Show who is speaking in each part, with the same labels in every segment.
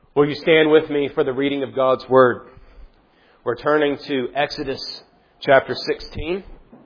Speaker 1: Will you stand with me for the reading of God's Word? We're turning to Exodus chapter 16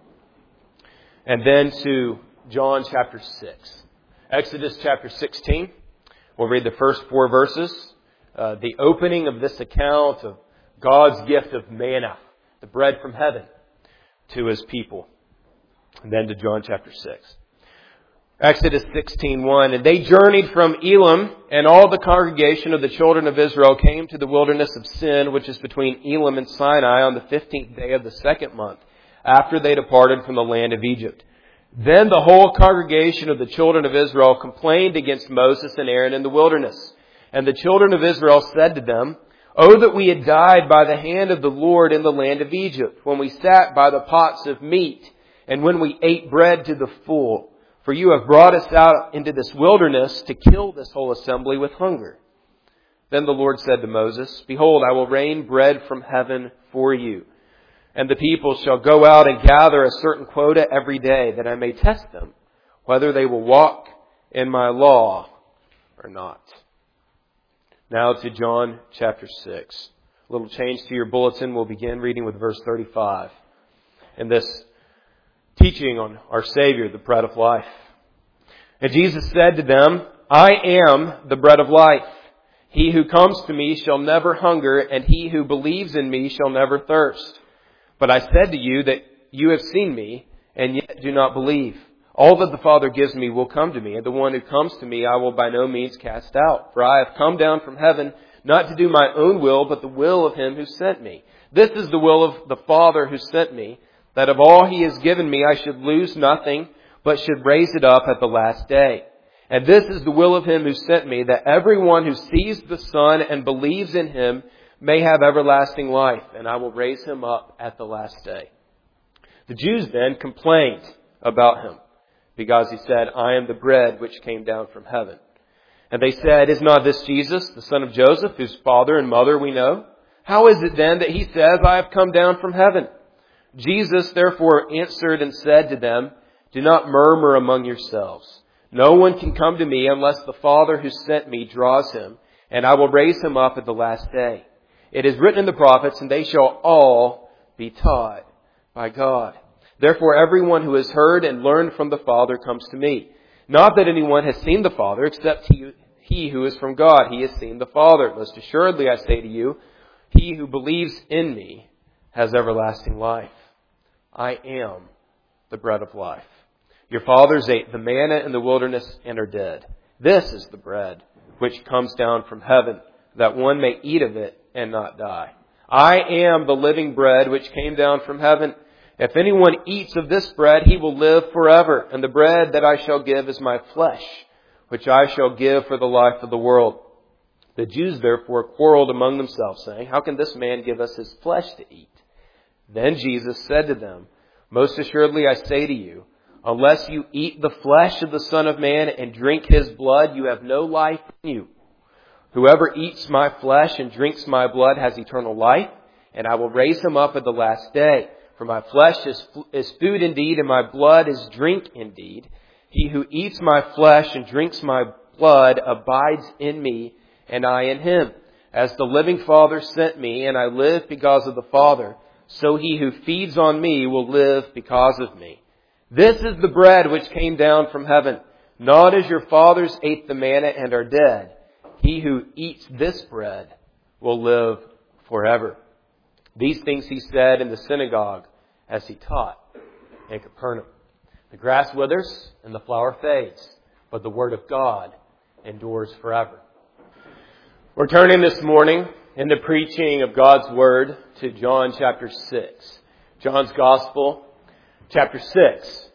Speaker 1: and then to John chapter 6. Exodus chapter 16, we'll read the first 4 verses. The opening of this account of God's gift of manna, the bread from heaven, to His people. And then to John chapter 6. Exodus 16:1. And they journeyed from Elim, and all the congregation of the children of Israel came to the wilderness of Sin, which is between Elim and Sinai, on the 15th day of the 2nd month, after they departed from the land of Egypt. Then the whole congregation of the children of Israel complained against Moses and Aaron in the wilderness. And the children of Israel said to them, "Oh, that we had died by the hand of the Lord in the land of Egypt, when we sat by the pots of meat, and when we ate bread to the full. For you have brought us out into this wilderness to kill this whole assembly with hunger." Then the Lord said to Moses, "Behold, I will rain bread from heaven for you. And the people shall go out and gather a certain quota every day, that I may test them, whether they will walk in my law or not." Now to John chapter 6. A little change to your bulletin. We'll begin reading with verse 35. In this teaching on our Savior, the bread of life. And Jesus said to them, "I am the bread of life. He who comes to me shall never hunger, and he who believes in me shall never thirst. But I said to you that you have seen me, and yet do not believe. All that the Father gives me will come to me, and the one who comes to me I will by no means cast out. For I have come down from heaven, not to do my own will, but the will of Him who sent me. This is the will of the Father who sent me, that of all He has given me I should lose nothing, but should raise it up at the last day. And this is the will of Him who sent me, that everyone who sees the Son and believes in Him may have everlasting life, and I will raise him up at the last day." The Jews then complained about Him, because He said, "I am the bread which came down from heaven." And they said, "Is not this Jesus, the son of Joseph, whose father and mother we know? How is it then that He says, 'I have come down from heaven'?" Jesus therefore answered and said to them, "Do not murmur among yourselves. No one can come to me unless the Father who sent me draws him, and I will raise him up at the last day. It is written in the prophets, and they shall all be taught by God. Therefore everyone who has heard and learned from the Father comes to me. Not that anyone has seen the Father, except he who is from God. He has seen the Father. Most assuredly I say to you, he who believes in me has everlasting life. I am the bread of life. Your fathers ate the manna in the wilderness and are dead. This is the bread which comes down from heaven, that one may eat of it and not die. I am the living bread which came down from heaven. If anyone eats of this bread, he will live forever. And the bread that I shall give is my flesh, which I shall give for the life of the world." The Jews therefore quarreled among themselves, saying, "How can this man give us his flesh to eat?" Then Jesus said to them, "Most assuredly I say to you, unless you eat the flesh of the Son of Man and drink His blood, you have no life in you. Whoever eats my flesh and drinks my blood has eternal life, and I will raise him up at the last day. For my flesh is food indeed, and my blood is drink indeed. He who eats my flesh and drinks my blood abides in me, and I in him. As the living Father sent me, and I live because of the Father, so he who feeds on me will live because of me. This is the bread which came down from heaven, not as your fathers ate the manna and are dead. He who eats this bread will live forever." These things He said in the synagogue as He taught in Capernaum. The grass withers and the flower fades, but the word of God endures forever. We're turning this morning in the preaching of God's Word to John chapter 6. John's Gospel, chapter 6.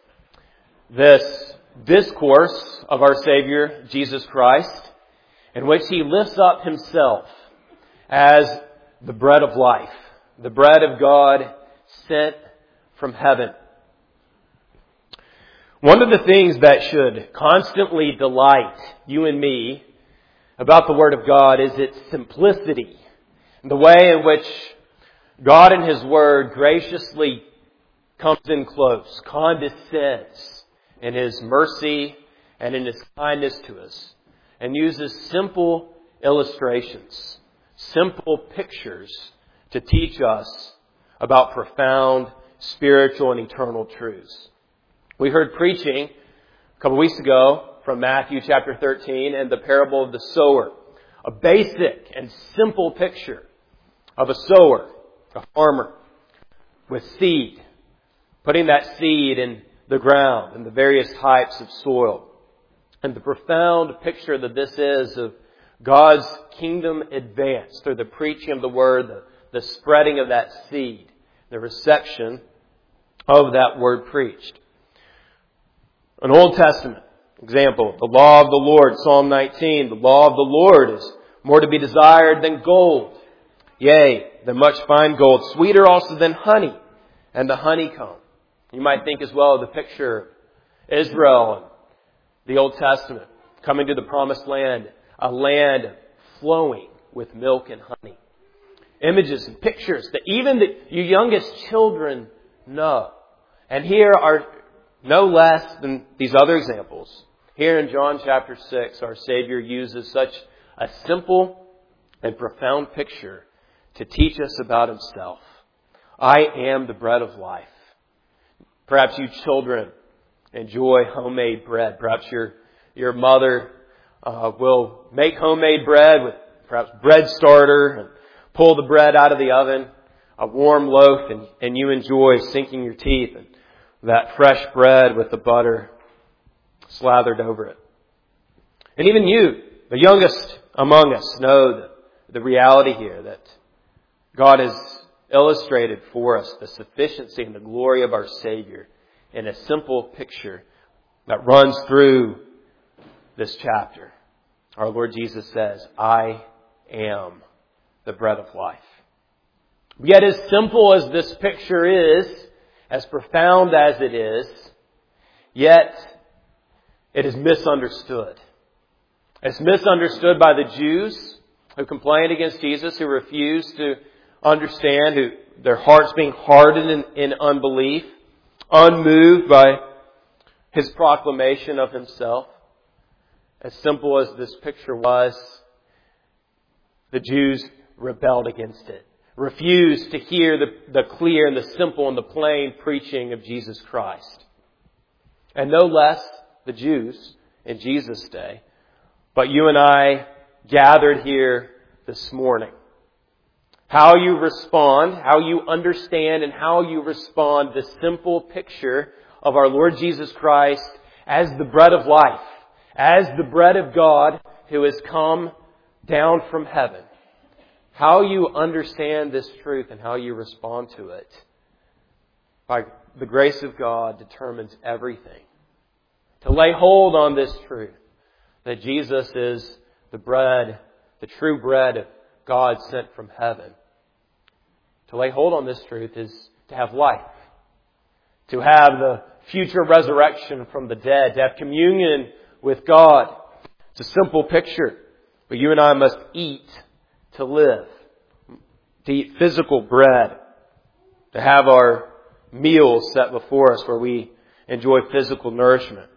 Speaker 1: This discourse of our Savior, Jesus Christ, in which He lifts up Himself as the bread of life, the bread of God sent from heaven. One of the things that should constantly delight you and me about the Word of God is its simplicity, the way in which God in His Word graciously comes in close, condescends in His mercy and in His kindness to us, and uses simple illustrations, simple pictures to teach us about profound spiritual and eternal truths. We heard preaching a couple weeks ago from Matthew chapter 13 and the parable of the sower. A basic and simple picture of a sower, a farmer, with seed, putting that seed in the ground and the various types of soil. And the profound picture that this is of God's kingdom advance through the preaching of the Word, the spreading of that seed, the reception of that Word preached. An Old Testament example, the law of the Lord, Psalm 19. The law of the Lord is more to be desired than gold, yea, than much fine gold, sweeter also than honey and the honeycomb. You might think as well of the picture of Israel and the Old Testament coming to the promised land, a land flowing with milk and honey. Images and pictures that even your youngest children know. And here are no less than these other examples. Here in John chapter 6, our Savior uses such a simple and profound picture to teach us about Himself. I am the bread of life. Perhaps you children enjoy homemade bread. Perhaps your mother will make homemade bread with perhaps bread starter and pull the bread out of the oven, a warm loaf, and you enjoy sinking your teeth in that fresh bread with the butter slathered over it. And even you, the youngest among us, know the reality here that God has illustrated for us the sufficiency and the glory of our Savior in a simple picture that runs through this chapter. Our Lord Jesus says, I am the bread of life. Yet as simple as this picture is, as profound as it is, yet it is misunderstood. It's misunderstood by the Jews who complained against Jesus, who refused to understand, who their hearts being hardened in unbelief, unmoved by His proclamation of Himself. As simple as this picture was, the Jews rebelled against it, refused to hear the clear and the simple and the plain preaching of Jesus Christ. And no less the Jews in Jesus' day, but you and I gathered here this morning. How you respond, how you understand, and how you respond the simple picture of our Lord Jesus Christ as the bread of life, as the bread of God who has come down from heaven. How you understand this truth and how you respond to it by the grace of God determines everything. To lay hold on this truth that Jesus is the bread, the true bread of God sent from heaven. To lay hold on this truth is to have life. To have the future resurrection from the dead. To have communion with God. It's a simple picture. But you and I must eat to live. To eat physical bread. To have our meals set before us where we enjoy physical nourishment.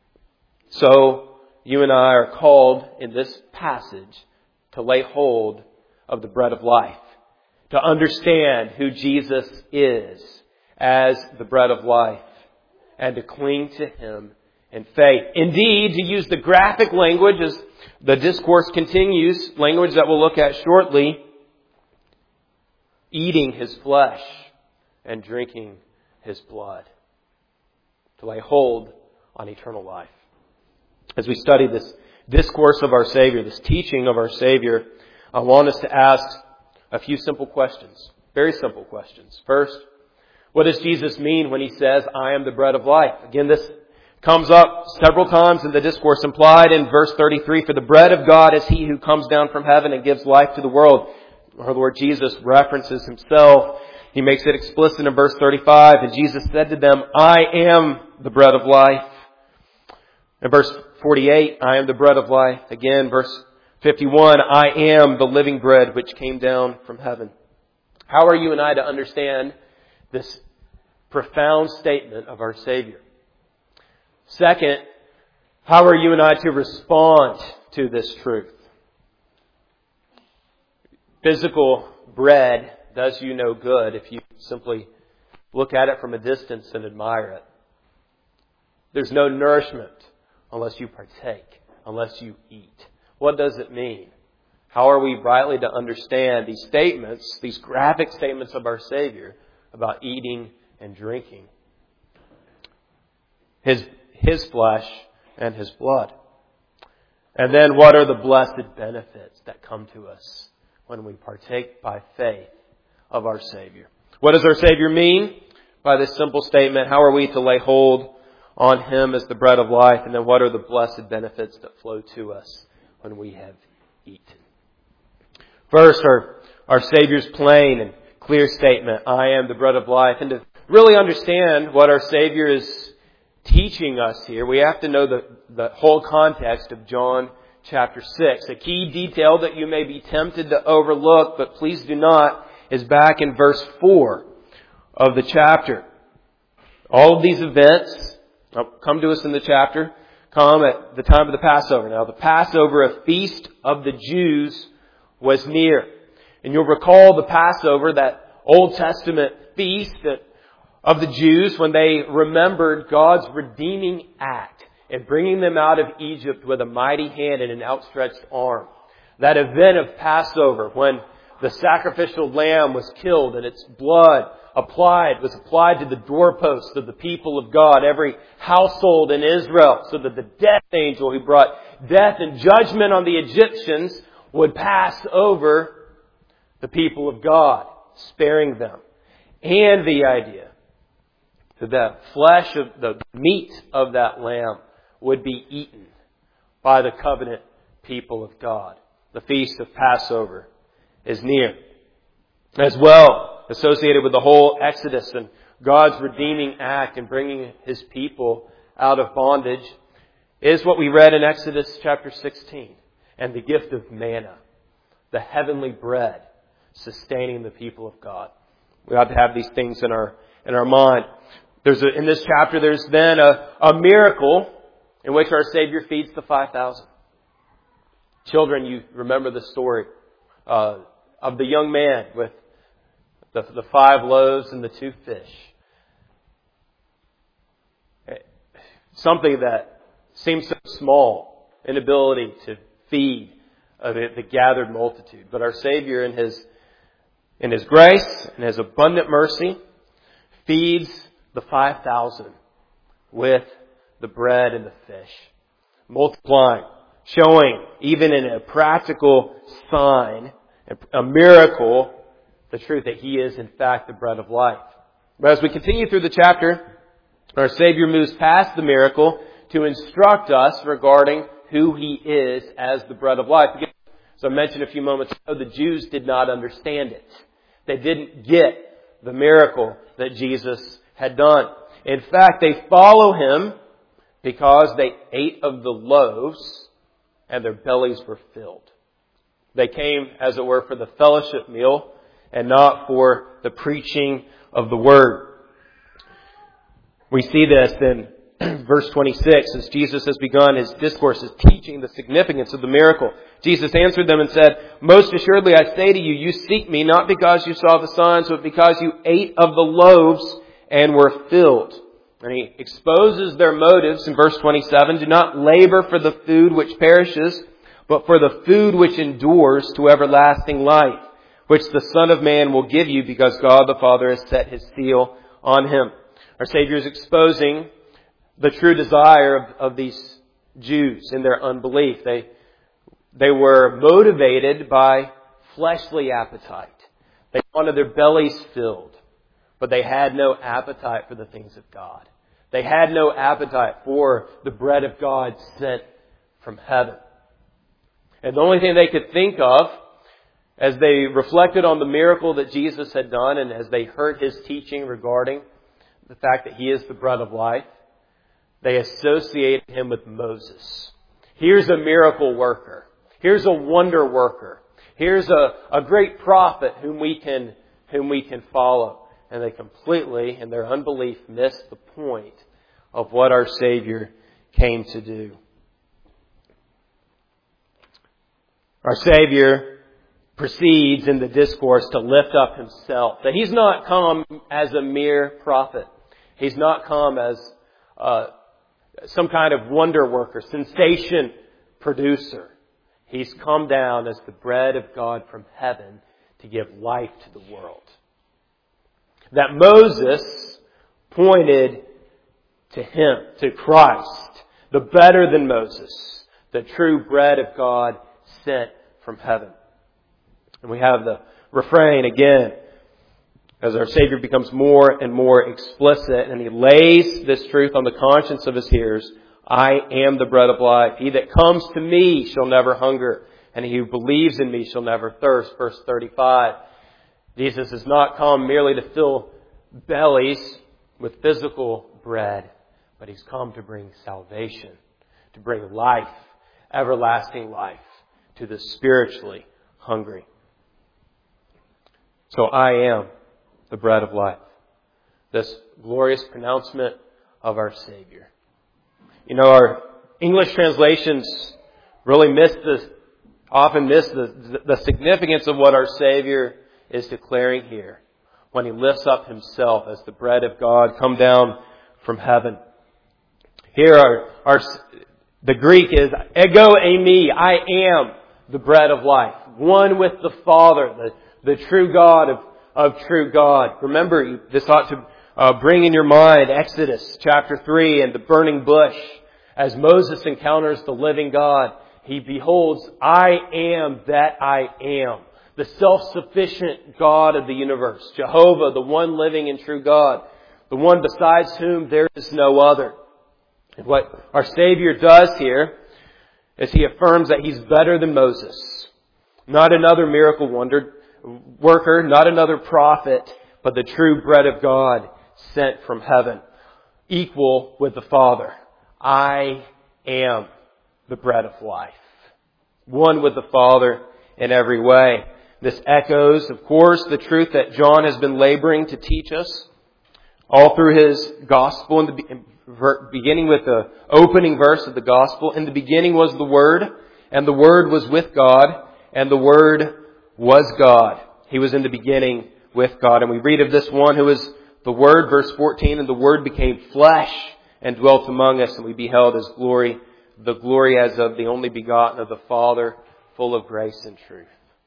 Speaker 1: So, you and I are called in this passage to lay hold of the bread of life. To understand who Jesus is as the bread of life. And to cling to Him in faith. Indeed, to use the graphic language as the discourse continues, language that we'll look at shortly, eating His flesh and drinking His blood. To lay hold on eternal life. As we study this discourse of our Savior, this teaching of our Savior, I want us to ask a few simple questions. Very simple questions. First, what does Jesus mean when He says, I am the bread of life? Again, this comes up several times in the discourse, implied in verse 33. For the bread of God is He who comes down from heaven and gives life to the world. Our Lord Jesus references Himself. He makes it explicit in verse 35. And Jesus said to them, I am the bread of life. In verse 48, I am the bread of life. Again, verse 51, I am the living bread which came down from heaven. How are you and I to understand this profound statement of our Savior? Second, how are you and I to respond to this truth? Physical bread does you no good if you simply look at it from a distance and admire it. There's no nourishment unless you partake, unless you eat. What does it mean? How are we rightly to understand these statements, these graphic statements of our Savior about eating and drinking His flesh and His blood? And then what are the blessed benefits that come to us when we partake by faith of our Savior? What does our Savior mean by this simple statement? How are we to lay hold on Him as the bread of life? And then what are the blessed benefits that flow to us when we have eaten? First, our Savior's plain and clear statement, I am the bread of life. And to really understand what our Savior is teaching us here, we have to know the whole context of John chapter 6. A key detail that you may be tempted to overlook, but please do not, is back in verse 4 of the chapter. All of these events come to us in the chapter, come at the time of the Passover. Now, the Passover, a feast of the Jews, was near. And you'll recall the Passover, that Old Testament feast of the Jews, when they remembered God's redeeming act in bringing them out of Egypt with a mighty hand and an outstretched arm. That event of Passover, when the sacrificial lamb was killed and its blood was applied to the doorposts of the people of God, every household in Israel, so that the death angel who brought death and judgment on the Egyptians would pass over the people of God, sparing them. And the idea that the flesh of the meat of that lamb would be eaten by the covenant people of God. The feast of Passover is near. As well, associated with the whole Exodus and God's redeeming act in bringing His people out of bondage, is what we read in Exodus chapter 16. And the gift of manna, the heavenly bread, sustaining the people of God. We ought to have these things in our mind. In this chapter, there's then a miracle in which our Savior feeds the 5,000. Children, you remember the story of the young man with the 5 loaves and the 2 fish. Something that seems so small, inability to feed the gathered multitude. But our Savior, in His grace and His abundant mercy, feeds the 5,000 with the bread and the fish, multiplying, showing, even in a practical sign, a miracle, the truth that He is, in fact, the bread of life. But as we continue through the chapter, our Savior moves past the miracle to instruct us regarding who He is as the bread of life. Because, as I mentioned a few moments ago, the Jews did not understand it. They didn't get the miracle that Jesus had done. In fact, they follow Him because they ate of the loaves and their bellies were filled. They came, as it were, for the fellowship meal and not for the preaching of the Word. We see this in verse 26, as Jesus has begun His discourse, His teaching the significance of the miracle. Jesus answered them and said, "Most assuredly I say to you, you seek me not because you saw the signs, but because you ate of the loaves and were filled." And He exposes their motives in verse 27. "Do not labor for the food which perishes, but for the food which endures to everlasting life, which the Son of Man will give you, because God the Father has set His seal on Him." Our Savior is exposing the true desire of these Jews in their unbelief. They were motivated by fleshly appetite. They wanted their bellies filled, but they had no appetite for the things of God. They had no appetite for the bread of God sent from heaven. And the only thing they could think of, as they reflected on the miracle that Jesus had done and as they heard His teaching regarding the fact that He is the bread of life, they associated Him with Moses. Here's a miracle worker. Here's a wonder worker. Here's a great prophet whom we can follow. And they completely, in their unbelief, missed the point of what our Savior came to do. Our Savior proceeds in the discourse to lift up himself. That he's not come as a mere prophet. He's not come as some kind of wonder worker, sensation producer. He's come down as the bread of God from heaven to give life to the world. That Moses pointed to Him, to Christ, the better than Moses, the true bread of God sent from heaven. And we have the refrain again, as our Savior becomes more and more explicit, and He lays this truth on the conscience of His hearers. I am the bread of life. He that comes to me shall never hunger, and he who believes in me shall never thirst. Verse 35. Jesus has not come merely to fill bellies with physical bread, but He's come to bring salvation, to bring life, everlasting life, to the spiritually hungry. So I am the bread of life. This glorious pronouncement of our Savior. You know, our English translations really often miss the significance of what our Savior is declaring here when He lifts up Himself as the bread of God come down from heaven. Here the Greek is ego eimi, I am the bread of life. One with the Father, the true God of true God. Remember, this ought to bring in your mind Exodus chapter 3 and the burning bush. As Moses encounters the living God, he beholds, I am that I am. The self-sufficient God of the universe. Jehovah, the one living and true God. The one besides whom there is no other. And what our Savior does here is He affirms that He's better than Moses. Not another miracle wonder worker, not another prophet, but the true bread of God sent from heaven. Equal with the Father. I am the bread of life. One with the Father in every way. This echoes, of course, the truth that John has been laboring to teach us all through his gospel, beginning with the opening verse of the gospel. In the beginning was the Word, and the Word was with God, and the Word was God. He was in the beginning with God. And we read of this one who is the Word, verse 14, and the Word became flesh and dwelt among us, and we beheld His glory, the glory as of the only begotten of the Father, full of grace and truth.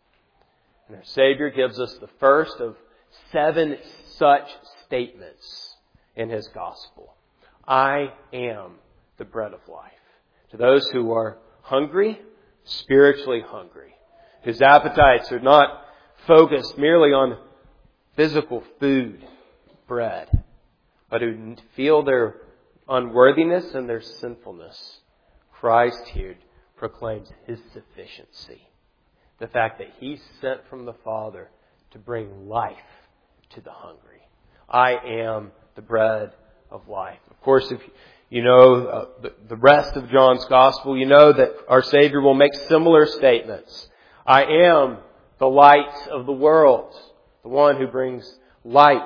Speaker 1: And our Savior gives us the first of 7 such statements in His gospel. I am the bread of life. To those who are hungry, spiritually hungry, whose appetites are not focused merely on physical food, bread, but who feel their unworthiness and their sinfulness, Christ here proclaims His sufficiency. The fact that He's sent from the Father to bring life to the hungry. I am the bread of life. Of course, if you know the rest of John's Gospel, you know that our Savior will make similar statements. I am the light of the world, the one who brings light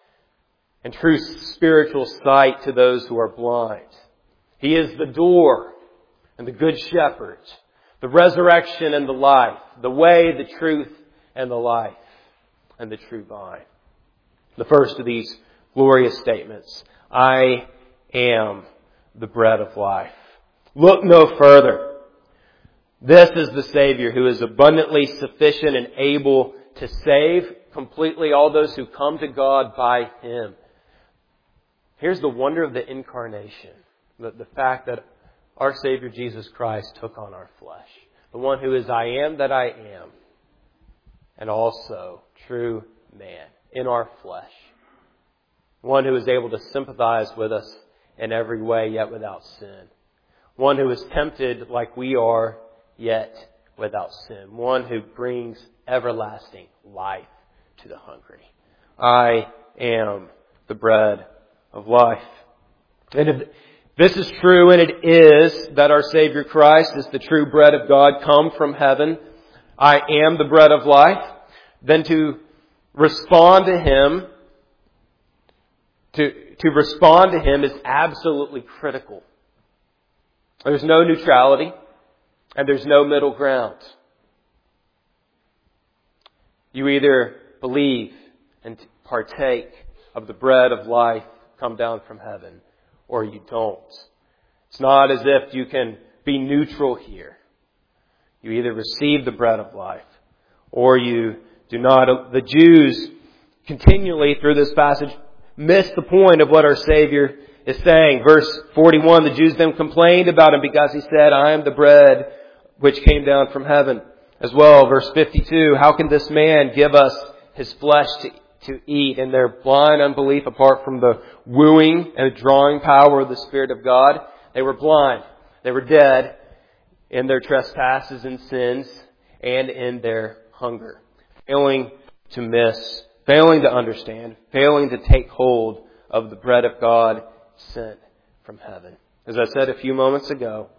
Speaker 1: and true spiritual sight to those who are blind. He is the door and the good shepherd, the resurrection and the life, the way, the truth, and the life, and the true vine. The first of these glorious statements, I am the bread of life. Look no further. This is the Savior who is abundantly sufficient and able to save completely all those who come to God by Him. Here's the wonder of the incarnation. The fact that our Savior Jesus Christ took on our flesh. The one who is I am that I am. And also true man in our flesh. One who is able to sympathize with us in every way, yet without sin. One who is tempted like we are, yet without sin. One who brings everlasting life to the hungry. I am the bread of life. And if this is true, and it is, that our Savior Christ is the true bread of God come from heaven, I am the bread of life, then to respond to Him, to respond to Him is absolutely critical. There's no neutrality, and there's no middle ground. You either believe and partake of the bread of life come down from heaven, or you don't. It's not as if you can be neutral here. You either receive the bread of life, or you do not. The Jews continually through this passage miss the point of what our Savior is saying. Verse 41, the Jews then complained about Him because He said, I am the bread which came down from heaven. As well, verse 52, how can this man give us His flesh to eat? In their blind unbelief, apart from the wooing and drawing power of the Spirit of God, they were blind. They were dead in their trespasses and sins and in their hunger. Failing to miss, failing to understand, failing to take hold of the bread of God sent from heaven. As I said a few moments ago,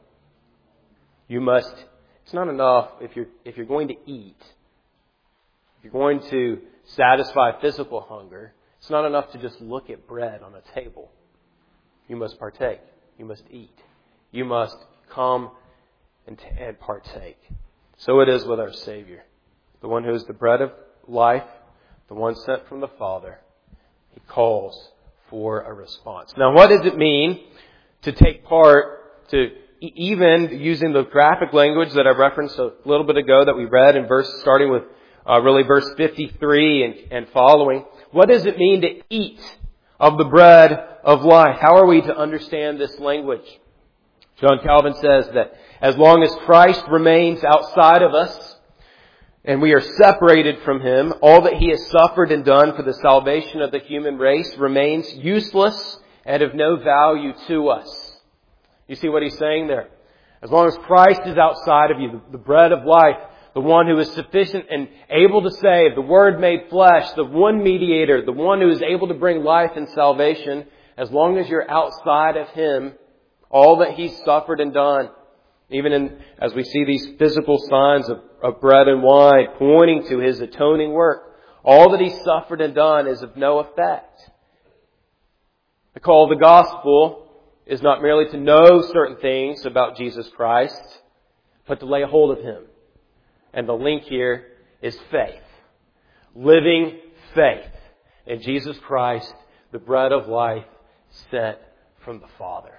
Speaker 1: it's not enough if you're going to eat, if you're going to satisfy physical hunger, it's not enough to just look at bread on a table. You must partake. You must eat. You must come and partake. So it is with our Savior, the one who is the bread of life, the one sent from the Father. He calls for a response. Now, what does it mean to take part, to even using the graphic language that I referenced a little bit ago that we read in starting with verse 53 and following? What does it mean to eat of the bread of life? How are we to understand this language? John Calvin says that as long as Christ remains outside of us and we are separated from Him, all that He has suffered and done for the salvation of the human race remains useless and of no value to us. You see what he's saying there? As long as Christ is outside of you, the bread of life, the one who is sufficient and able to save, the Word made flesh, the one mediator, the one who is able to bring life and salvation, as long as you're outside of Him, all that He's suffered and done, even as we see these physical signs of bread and wine pointing to His atoning work, all that He suffered and done is of no effect. The call of the gospel is not merely to know certain things about Jesus Christ, but to lay hold of Him. And the link here is faith. Living faith in Jesus Christ, the bread of life sent from the Father.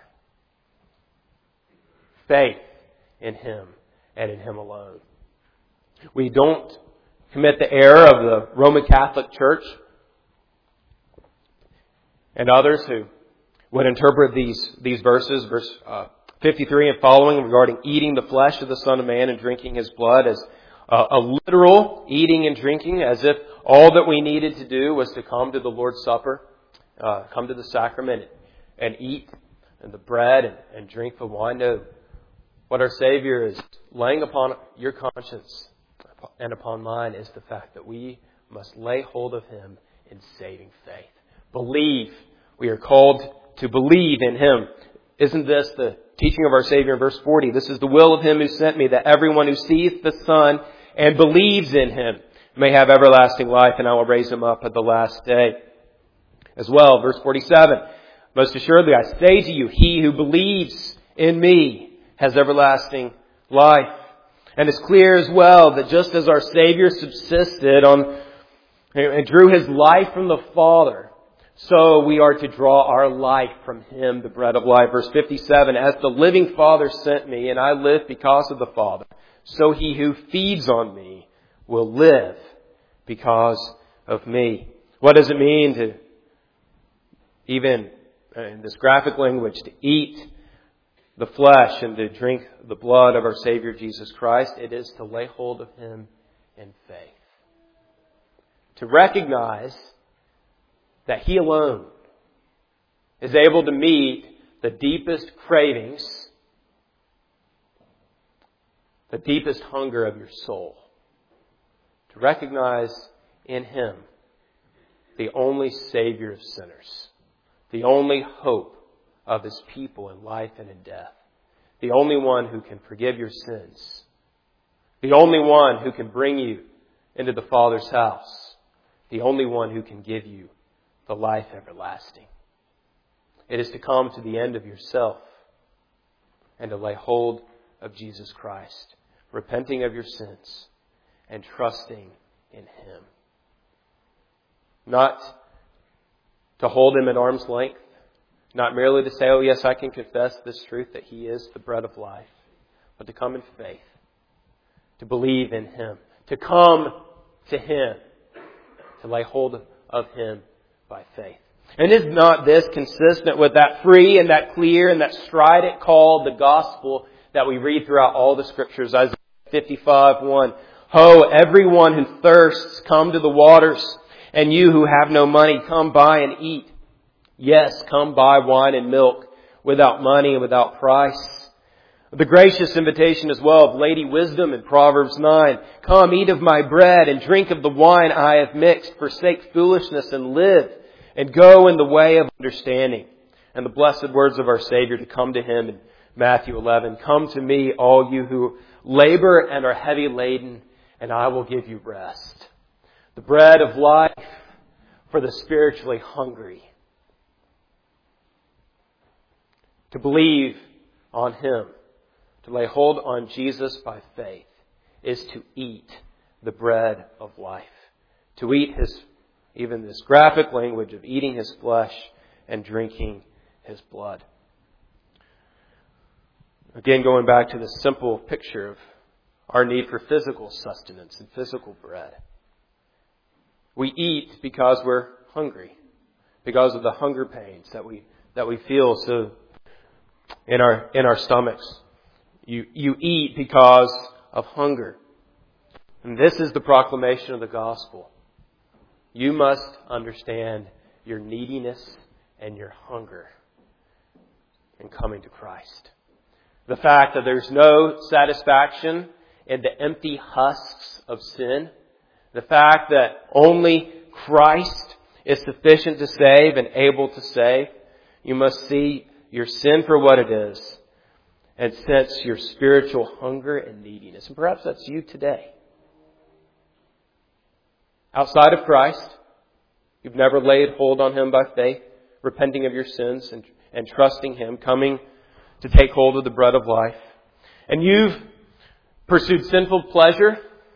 Speaker 1: Faith in Him and in Him alone. We don't commit the error of the Roman Catholic Church and others who would interpret these verses, verse 53 and following, regarding eating the flesh of the Son of Man and drinking His blood, as a literal eating and drinking, as if all that we needed to do was to come to the Lord's Supper, come to the sacrament and eat the bread and drink the wine. No. What our Savior is laying upon your conscience and upon mine is the fact that we must lay hold of Him in saving faith. Believe. We are called to believe in Him. Isn't this the teaching of our Savior in verse 40? This is the will of Him who sent me, that everyone who sees the Son and believes in Him may have everlasting life, and I will raise him up at the last day. As well, verse 47, most assuredly I say to you, he who believes in me has everlasting life. And it's clear as well that just as our Savior subsisted on and drew His life from the Father, so we are to draw our life from Him, the bread of life. Verse 57, as the living Father sent me, and I live because of the Father, so he who feeds on me will live because of me. What does it mean to, even in this graphic language, to eat the flesh and to drink the blood of our Savior Jesus Christ? It is to lay hold of Him in faith. To recognize that He alone is able to meet the deepest cravings, the deepest hunger of your soul. To recognize in Him the only Savior of sinners, the only hope of His people in life and in death, the only one who can forgive your sins, the only one who can bring you into the Father's house, the only one who can give you the life everlasting. It is to come to the end of yourself and to lay hold of Jesus Christ, repenting of your sins and trusting in Him. Not to hold Him at arm's length. Not merely to say, oh yes, I can confess this truth that He is the bread of life. But to come in faith. To believe in Him. To come to Him. To lay hold of Him by faith. And is not this consistent with that free and that clear and that strident call, the gospel, that we read throughout all the Scriptures? Isaiah 55:1. Ho, everyone who thirsts, come to the waters. And you who have no money, come buy and eat. Yes, come buy wine and milk without money and without price. The gracious invitation as well of Lady Wisdom in Proverbs 9. Come, eat of my bread and drink of the wine I have mixed. Forsake foolishness and live, and go in the way of understanding. And the blessed words of our Savior to come to Him in Matthew 11. Come to me, all you who labor and are heavy laden, and I will give you rest. The bread of life for the spiritually hungry. To believe on Him, to lay hold on Jesus by faith, is to eat the bread of life. To eat even this graphic language of eating His flesh and drinking His blood. Again, going back to the simple picture of our need for physical sustenance and physical bread. We eat because we're hungry, because of the hunger pains that we feel so in our stomachs. You eat because of hunger. And this is the proclamation of the gospel. You must understand your neediness and your hunger in coming to Christ. The fact that there's no satisfaction in the empty husks of sin. The fact that only Christ is sufficient to save and able to save. You must see your sin for what it is and sense your spiritual hunger and neediness. And perhaps that's you today. Outside of Christ, you've never laid hold on Him by faith, repenting of your sins and trusting Him, coming to take hold of the bread of life. And you've pursued sinful pleasure.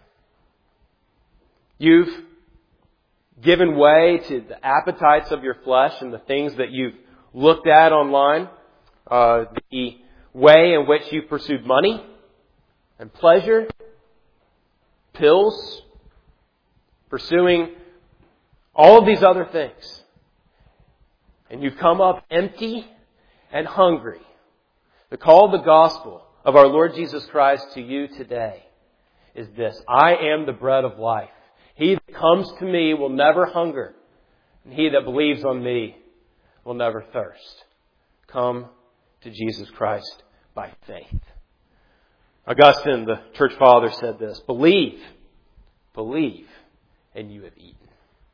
Speaker 1: You've given way to the appetites of your flesh and the things that you've looked at online. The way in which you pursued money and pleasure, pills, pursuing all of these other things. And you've come up empty and hungry. The call of the gospel of our Lord Jesus Christ to you today is this: I am the bread of life. He that comes to me will never hunger, and he that believes on me will never thirst. Come to Jesus Christ by faith. Augustine, the church father, said this: believe, and you have eaten.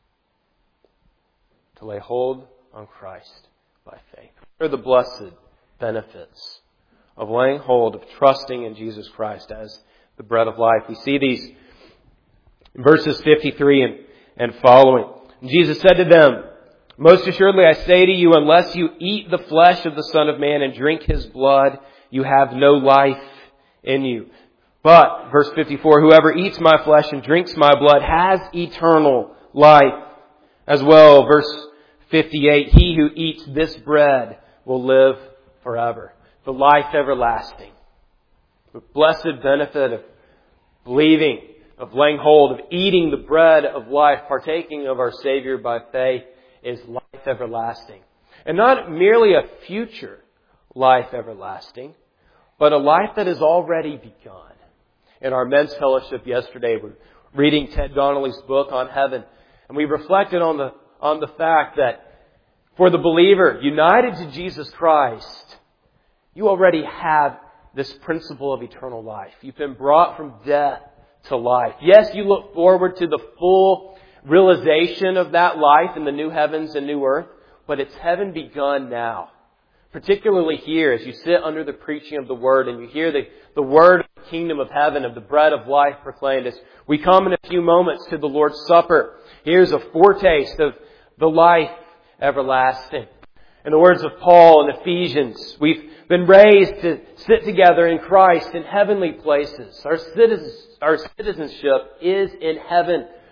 Speaker 1: To lay hold on Christ by faith. What are the blessed benefits of laying hold, of trusting in Jesus Christ as the bread of life? We see these in verses 53 and following. Jesus said to them, most assuredly I say to you, unless you eat the flesh of the Son of Man and drink His blood, you have no life in you. But, verse 54, whoever eats my flesh and drinks my blood has eternal life. As well, verse 58, he who eats this bread will live forever. The life everlasting. The blessed benefit of believing, of laying hold, of eating the bread of life, partaking of our Savior by faith, is life everlasting. And not merely a future life everlasting, but a life that has already begun. In our men's fellowship yesterday, we're reading Ted Donnelly's book on heaven, and we reflected on the fact that for the believer united to Jesus Christ, you already have this principle of eternal life. You've been brought from death to life. Yes, you look forward to the full realization of that life in the new heavens and new earth, but it's heaven begun now. Particularly here, as you sit under the preaching of the Word and you hear the word of the kingdom of heaven, of the bread of life proclaimed, as we come in a few moments to the Lord's Supper, here's a foretaste of the life everlasting. In the words of Paul in Ephesians, we've been raised to sit together in Christ in heavenly places. Our citizenship is in heaven,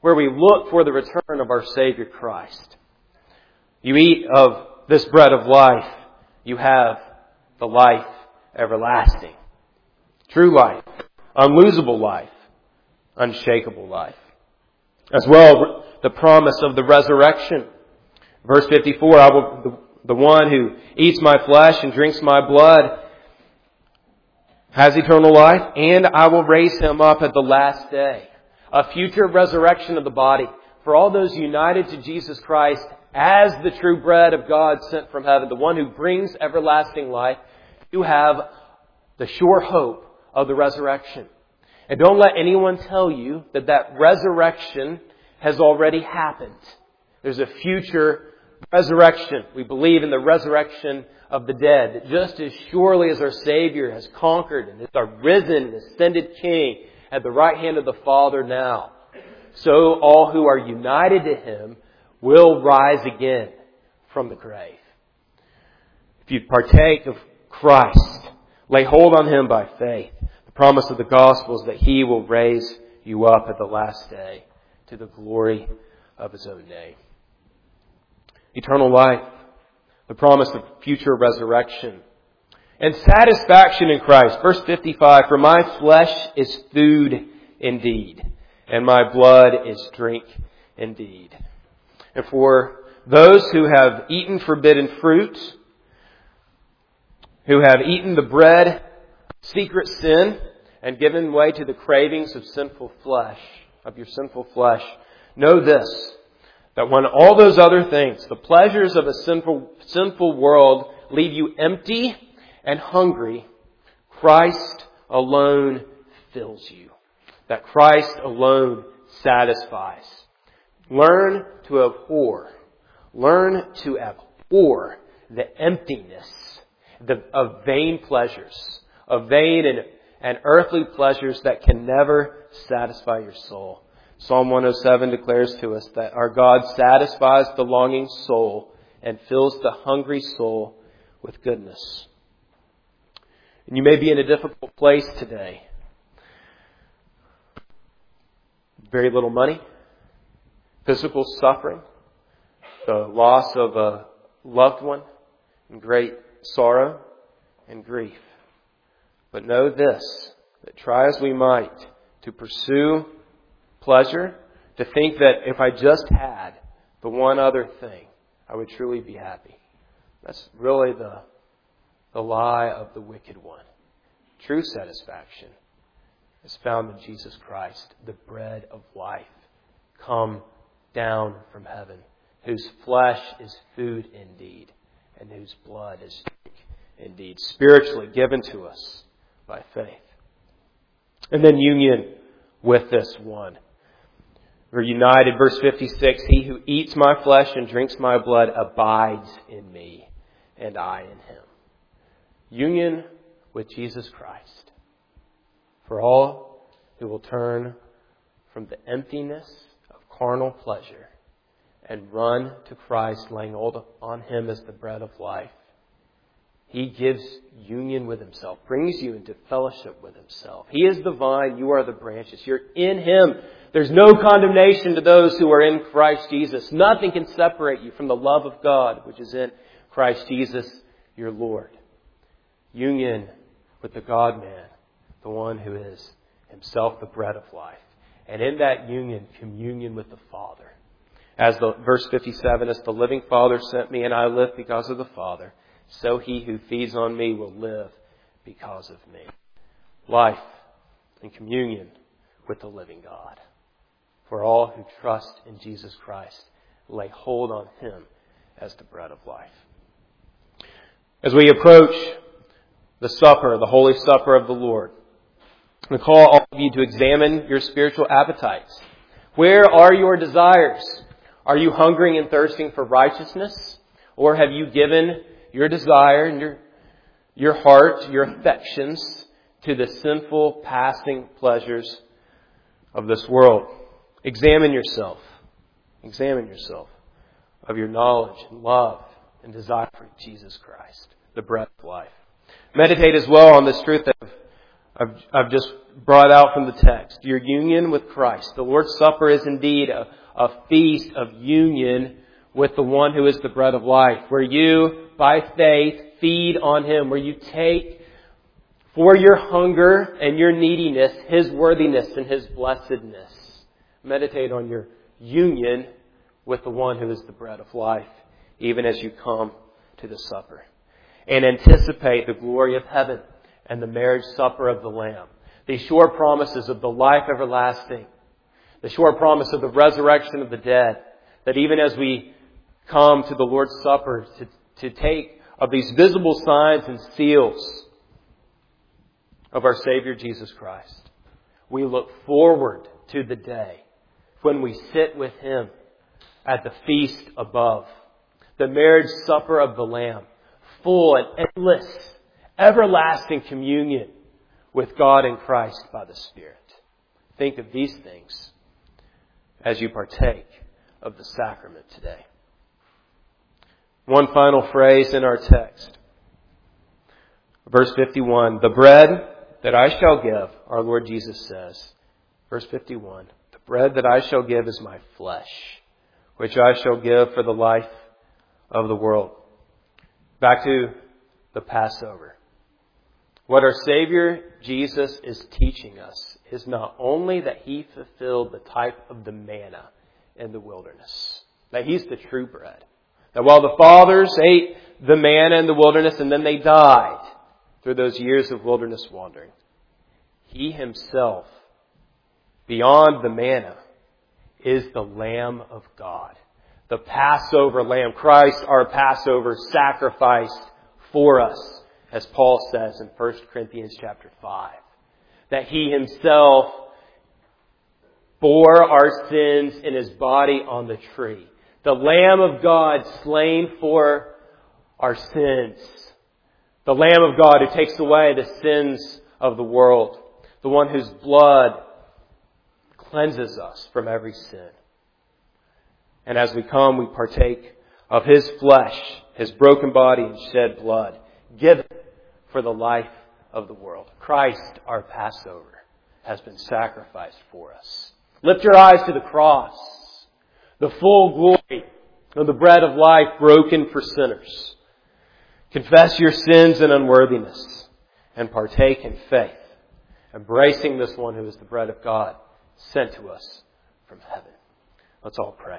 Speaker 1: where we look for the return of our Savior Christ. You eat of this bread of life, you have the life everlasting. True life, unlosable life, unshakable life. As well, the promise of the resurrection. Verse 54, the one who eats my flesh and drinks my blood has eternal life, and I will raise him up at the last day. A future resurrection of the body. For all those united to Jesus Christ as the true bread of God sent from heaven, the one who brings everlasting life, you have the sure hope of the resurrection. And don't let anyone tell you that that resurrection has already happened. There's a future resurrection. We believe in the resurrection of the dead. That just as surely as our Savior has conquered and is our risen and ascended King at the right hand of the Father now, so all who are united to Him will rise again from the grave. If you partake of Christ, lay hold on Him by faith. The promise of the gospel is that He will raise you up at the last day to the glory of His own name. Eternal life, the promise of future resurrection, and satisfaction in Christ. Verse 55, for my flesh is food indeed, and my blood is drink indeed. And for those who have eaten forbidden fruit, who have eaten the bread of secret sin, and given way to the cravings of sinful flesh, of your sinful flesh, know this, that when all those other things, the pleasures of a sinful world, leave you empty and hungry, Christ alone fills you. That Christ alone satisfies. Learn to abhor the emptiness of vain pleasures, of vain and earthly pleasures that can never satisfy your soul. Psalm 107 declares to us that our God satisfies the longing soul and fills the hungry soul with goodness. And you may be in a difficult place today. Very little money, physical suffering, the loss of a loved one, and great sorrow and grief. But know this, that try as we might to pursue pleasure, to think that if I just had the one other thing, I would truly be happy. That's really the lie of the wicked one. True satisfaction is found in Jesus Christ, the bread of life, come down from heaven, whose flesh is food indeed, and whose blood is drink indeed, spiritually given to us by faith. And then union with this one. We're united, verse 56, he who eats my flesh and drinks my blood abides in me, and I in him. Union with Jesus Christ. For all who will turn from the emptiness of carnal pleasure and run to Christ, laying hold on Him as the bread of life, He gives union with Himself, brings you into fellowship with Himself. He is the vine, you are the branches. You're in Him. There's no condemnation to those who are in Christ Jesus. Nothing can separate you from the love of God, which is in Christ Jesus, your Lord. Union with the God-man, the one who is Himself the bread of life. And in that union, communion with the Father. As verse 57, as the living Father sent me and I live because of the Father, so he who feeds on me will live because of me. Life and communion with the living God. For all who trust in Jesus Christ, lay hold on Him as the bread of life. As we approach the supper, the Holy Supper of the Lord, I call all of you to examine your spiritual appetites. Where are your desires? Are you hungering and thirsting for righteousness? Or have you given your desire and your heart, your affections to the sinful passing pleasures of this world? Examine yourself. Examine yourself of your knowledge and love and desire for Jesus Christ, the bread of life. Meditate as well on this truth I've just brought out from the text. Your union with Christ. The Lord's Supper is indeed a feast of union with the one who is the bread of life, where you, by faith, feed on Him, where you take for your hunger and your neediness His worthiness and His blessedness. Meditate on your union with the one who is the bread of life, even as you come to the supper. And anticipate the glory of heaven and the marriage supper of the Lamb. These sure promises of the life everlasting. The sure promise of the resurrection of the dead. That even as we come to the Lord's Supper to take of these visible signs and seals of our Savior Jesus Christ, we look forward to the day when we sit with Him at the feast above. The marriage supper of the Lamb. Full and endless, everlasting communion with God in Christ by the Spirit. Think of these things as you partake of the sacrament today. One final phrase in our text. Verse 51, the bread that I shall give, our Lord Jesus says, verse 51, the bread that I shall give is my flesh, which I shall give for the life of the world. Back to the Passover. What our Savior Jesus is teaching us is not only that He fulfilled the type of the manna in the wilderness, that He's the true bread. That while the fathers ate the manna in the wilderness and then they died through those years of wilderness wandering, He Himself, beyond the manna, is the Lamb of God. The Passover Lamb, Christ, our Passover, sacrificed for us, as Paul says in 1 Corinthians chapter 5. That He Himself bore our sins in His body on the tree. The Lamb of God slain for our sins. The Lamb of God who takes away the sins of the world. The one whose blood cleanses us from every sin. And as we come, we partake of His flesh, His broken body and shed blood, given for the life of the world. Christ, our Passover, has been sacrificed for us. Lift your eyes to the cross, the full glory of the bread of life broken for sinners. Confess your sins and unworthiness and partake in faith, embracing this one who is the bread of God sent to us from heaven. Let's all pray.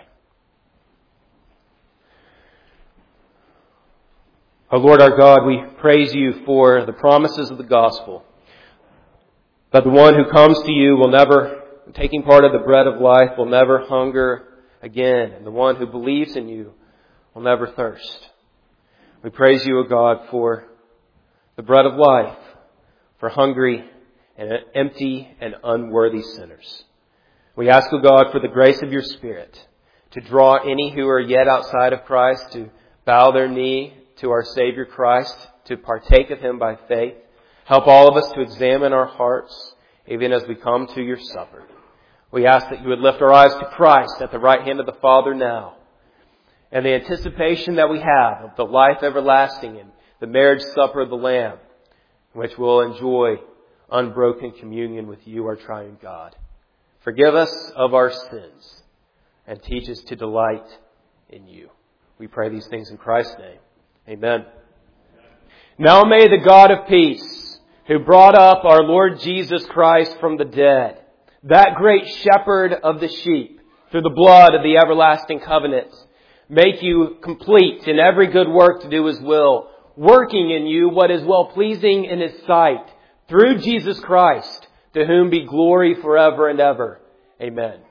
Speaker 1: O Lord our God, we praise You for the promises of the gospel. That the one who comes to You will never, taking part of the bread of life, will never hunger again. And the one who believes in You will never thirst. We praise You, O God, for the bread of life, for hungry and empty and unworthy sinners. We ask, O God, for the grace of Your Spirit to draw any who are yet outside of Christ to bow their knee to our Savior Christ, to partake of Him by faith. Help all of us to examine our hearts, even as we come to Your supper. We ask that You would lift our eyes to Christ at the right hand of the Father now. And the anticipation that we have of the life everlasting and the marriage supper of the Lamb, in which we'll enjoy unbroken communion with You, our triune God. Forgive us of our sins and teach us to delight in You. We pray these things in Christ's name. Amen. Now may the God of peace, who brought up our Lord Jesus Christ from the dead, that great shepherd of the sheep, through the blood of the everlasting covenant, make you complete in every good work to do His will, working in you what is well-pleasing in His sight, through Jesus Christ, to whom be glory forever and ever. Amen.